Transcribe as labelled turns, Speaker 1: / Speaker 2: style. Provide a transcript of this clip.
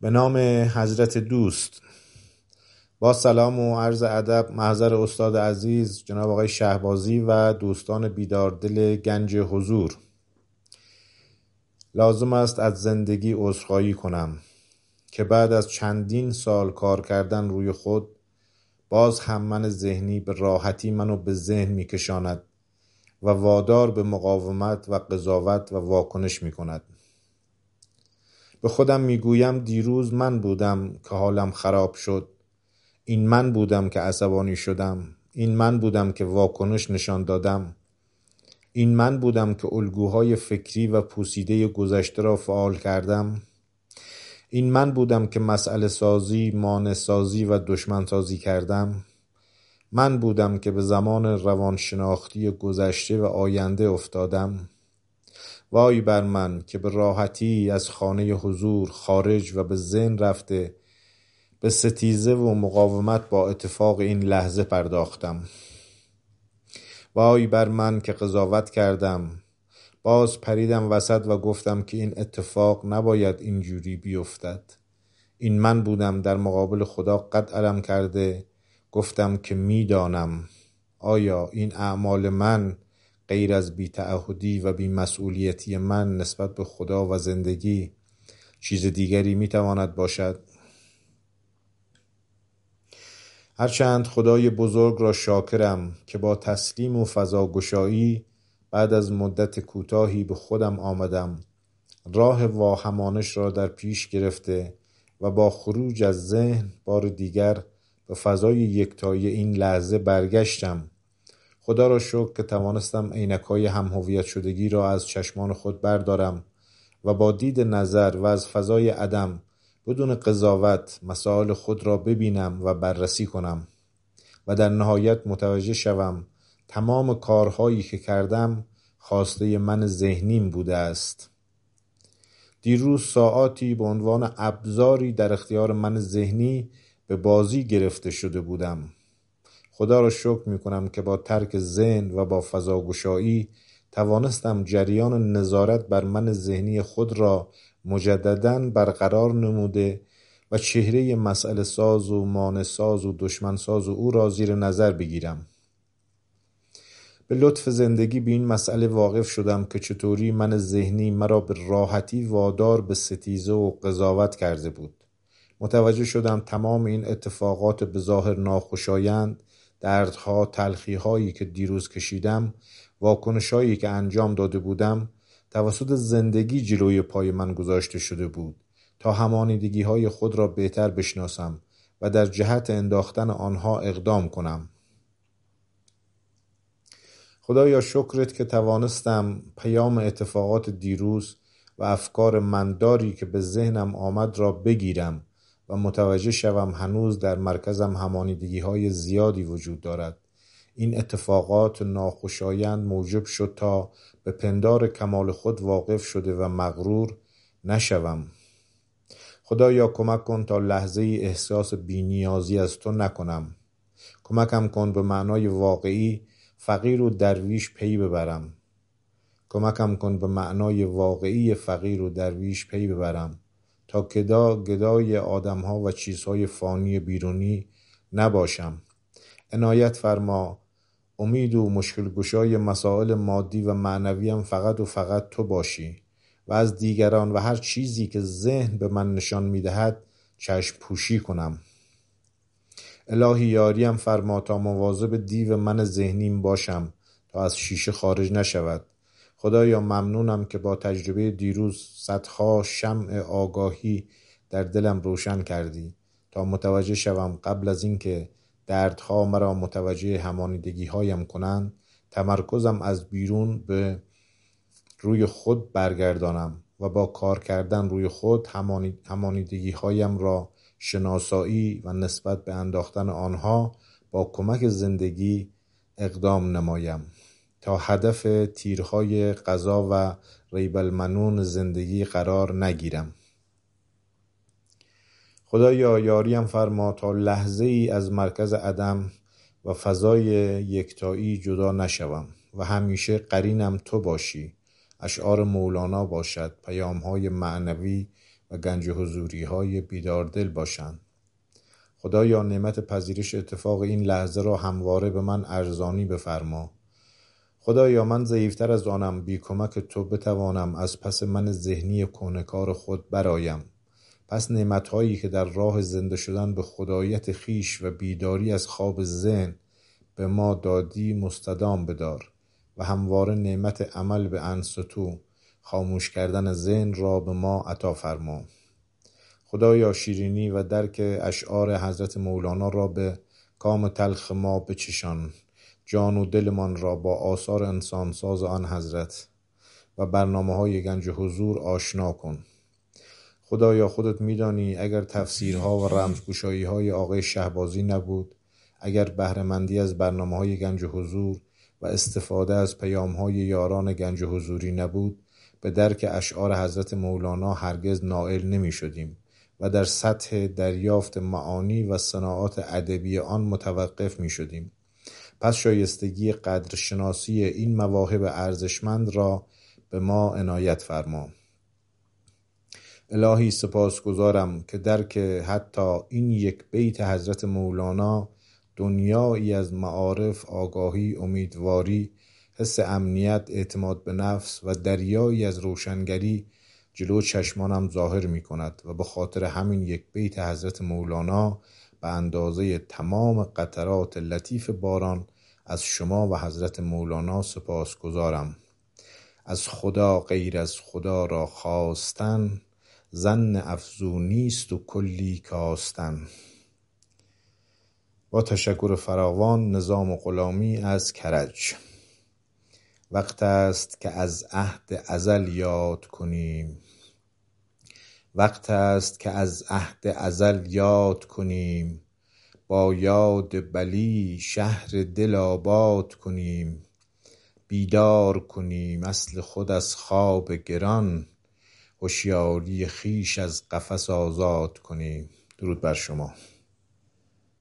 Speaker 1: به نام حضرت دوست. با سلام و عرض ادب محضر استاد عزیز جناب آقای شهبازی و دوستان بیداردل گنج حضور. لازم است از زندگی عذرخواهی کنم که بعد از چندین سال کار کردن روی خود باز هم من ذهنی به راحتی منو به ذهن میکشاند و وادار به مقاومت و قضاوت و واکنش میکند. به خودم میگویم دیروز من بودم که حالم خراب شد، این من بودم که عصبانی شدم، این من بودم که واکنش نشان دادم، این من بودم که الگوهای فکری و پوسیده گذشته را فعال کردم، این من بودم که مسئله سازی، مانع سازی و دشمن سازی کردم، من بودم که به زمان روانشناختی گذشته و آینده افتادم. وای بر من که به راحتی از خانه حضور خارج و به ذهن رفته به ستیزه و مقاومت با اتفاق این لحظه پرداختم. وای بر من که قضاوت کردم، باز پریدم وسط و گفتم که این اتفاق نباید اینجوری بیفتد. این من بودم در مقابل خدا قد علم کرده گفتم که میدانم. آیا این اعمال من غیر از بی‌تعهدی و بی‌مسئولیتی من نسبت به خدا و زندگی چیز دیگری میتواند باشد؟ هرچند خدای بزرگ را شاکرم که با تسلیم و فضاگشایی بعد از مدت کوتاهی به خودم آمدم، راه واهمانش را در پیش گرفته و با خروج از ذهن بار دیگر به فضای یکتایی این لحظه برگشتم. خدا را شکر که توانستم عینک‌های هم هویت شدگی را از چشمان خود بردارم و با دید نظر و از فضای عدم بدون قضاوت مسائل خود را ببینم و بررسی کنم و در نهایت متوجه شوم تمام کارهایی که کردم خواسته من ذهنیم بوده است. دیروز ساعاتی به عنوان ابزاری در اختیار من ذهنی به بازی گرفته شده بودم. خدا را شکر می کنم که با ترک ذهن و با فضاگشایی توانستم جریان نظارت بر من ذهنی خود را مجدداً برقرار نموده و چهره مسئله ساز و مانع ساز و دشمن ساز و او را زیر نظر بگیرم. به لطف زندگی به این مسئله واقف شدم که چطوری من ذهنی مرا به راحتی وادار به ستیزه و قضاوت کرده بود. متوجه شدم تمام این اتفاقات به ظاهر ناخوشایند، دردها، تلخی‌هایی که دیروز کشیدم، واکنش‌هایی که انجام داده بودم توسط زندگی جلوی پای من گذاشته شده بود تا همانیدگی‌های خود را بهتر بشناسم و در جهت انداختن آنها اقدام کنم. خدایا شکرت که توانستم پیام اتفاقات دیروز و افکار منداری که به ذهنم آمد را بگیرم و متوجه شوم هنوز در مرکزم همانیدگی‌های زیادی وجود دارد. این اتفاقات ناخوشایند موجب شد تا به پندار کمال خود واقف شده و مغرور نشوم. خدایا کمک کن تا لحظه ای احساس بی‌نیازی از تو نکنم. کمکم کن به معنای واقعی فقیر و درویش پی ببرم. کمکم کن به معنای واقعی فقیر و درویش پی ببرم تا گدای آدم‌ها و چیزهای فانی بیرونی نباشم. عنایت فرما امید و مشکل گشای مسائل مادی و معنویم فقط و فقط تو باشی و از دیگران و هر چیزی که ذهن به من نشان می‌دهد چشم پوشی کنم. الهی یاریم فرما تا مواظب دیو من ذهنیم باشم تا از شیشه خارج نشود. خدایا ممنونم که با تجربه دیروز صدها شمع آگاهی در دلم روشن کردی تا متوجه شوم قبل از اینکه دردها مرا متوجه همانیدگی هایم کنند تمرکزم از بیرون به روی خود برگردانم و با کار کردن روی خود همانیدگی هایم را شناسایی و نسبت به انداختن آنها با کمک زندگی اقدام نمایم تا هدف تیرهای قضا و ریب المنون زندگی قرار نگیرم. خدایا یاریم فرما تا لحظه ای از مرکز عدم و فضای یکتایی جدا نشوم و همیشه قرینم تو باشی. اشعار مولانا باشد، پیام‌های معنوی و گنج حضوری های بیداردل باشند. خدایا نعمت پذیرش اتفاق این لحظه را همواره به من ارزانی بفرما. خدایا من ضعیفتر از آنم، بی کمک تو بتوانم از پس من ذهنی کهنه‌کار خود برایم. پس نعمتهایی که در راه زنده شدن به خدایت خیش و بیداری از خواب ذهن به ما دادی مستدام بدار و همواره نعمت عمل به انصتو، خاموش کردن ذهن را به ما عطا فرما. خدایا شیرینی و درک اشعار حضرت مولانا را به کام تلخ ما بچشان، جان و دلمان را با آثار انسانساز آن حضرت و برنامه‌های گنج حضور آشنا کن. خدایا خودت میدانی اگر تفسیرها و رمزگشایی‌های آقای شهبازی نبود، اگر بهره‌مندی از برنامه‌های گنج حضور و استفاده از پیام‌های یاران گنج حضوری نبود، به درک اشعار حضرت مولانا هرگز نائل نمی‌شدیم و در سطح دریافت معانی و صناعات ادبی آن متوقف می‌شدیم. پس شایستگی قدرشناسی این مواهب ارزشمند را به ما عنایت فرما. الهی سپاسگزارم که درک حتی این یک بیت حضرت مولانا دنیایی از معارف، آگاهی، امیدواری، حس امنیت، اعتماد به نفس و دریایی از روشنگری جلو چشمانم ظاهر می کند و به خاطر همین یک بیت حضرت مولانا به اندازه تمام قطرات لطیف باران از شما و حضرت مولانا سپاسگزارم. از خدا غیر از خدا را خواستن، ظن افزونیست و کلی کاستن. با تشکر فراوان، نظام غلامی از کرج. وقت است که از عهد ازل یاد کنیم، وقت است که از عهد ازل یاد کنیم، با یاد بلی شهر دل آباد کنیم. بیدار کنیم اصل خود از خواب گران، هوشیاری خیش از قفس آزاد کنیم. درود بر شما.